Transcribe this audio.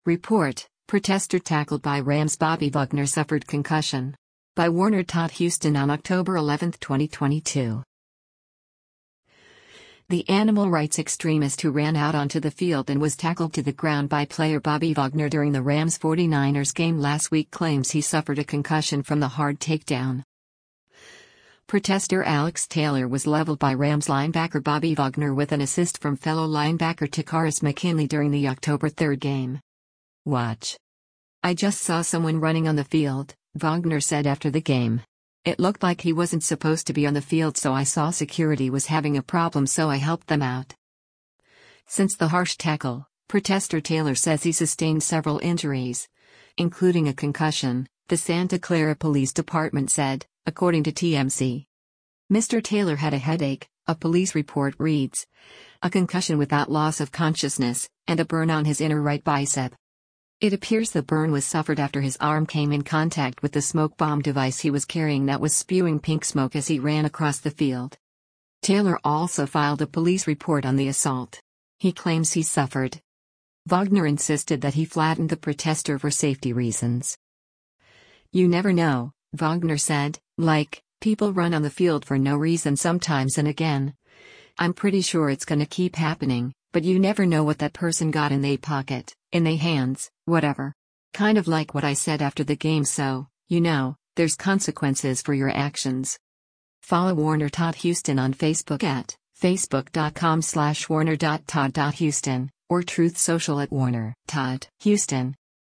Report: Protester tackled by Rams Bobby Wagner suffered concussion. By Warner Todd Houston on October 11, 2022. The animal rights extremist who ran out onto the field and was tackled to the ground by player Bobby Wagner during the Rams 49ers game last week claims he suffered a concussion from the hard takedown. Protester Alex Taylor was leveled by Rams linebacker Bobby Wagner with an assist from fellow linebacker Takkarist McKinley during the October 3 game. Watch. "I just saw someone running on the field," Wagner said after the game. "It looked like he wasn't supposed to be on the field, so I saw security was having a problem, so I helped them out." Since the harsh tackle, protester Taylor says he sustained several injuries, including a concussion, the Santa Clara Police Department said, according to TMZ. Mr. Taylor had a headache, a police report reads, a concussion without loss of consciousness, and a burn on his inner right bicep. It appears the burn was suffered after his arm came in contact with the smoke bomb device he was carrying that was spewing pink smoke as he ran across the field. Taylor also filed a police report on the assault. He claims he suffered. Wagner insisted that he flattened the protester for safety reasons. "You never know," Wagner said, "like, people run on the field for no reason sometimes, and again, I'm pretty sure it's gonna keep happening, but you never know what that person got in their pocket, in their hands, whatever. Kind of like what I said after the game, so, there's consequences for your actions." Follow Warner Todd Houston on Facebook at facebook.com/warner.todd.houston, or Truth Social at Warner Todd Houston.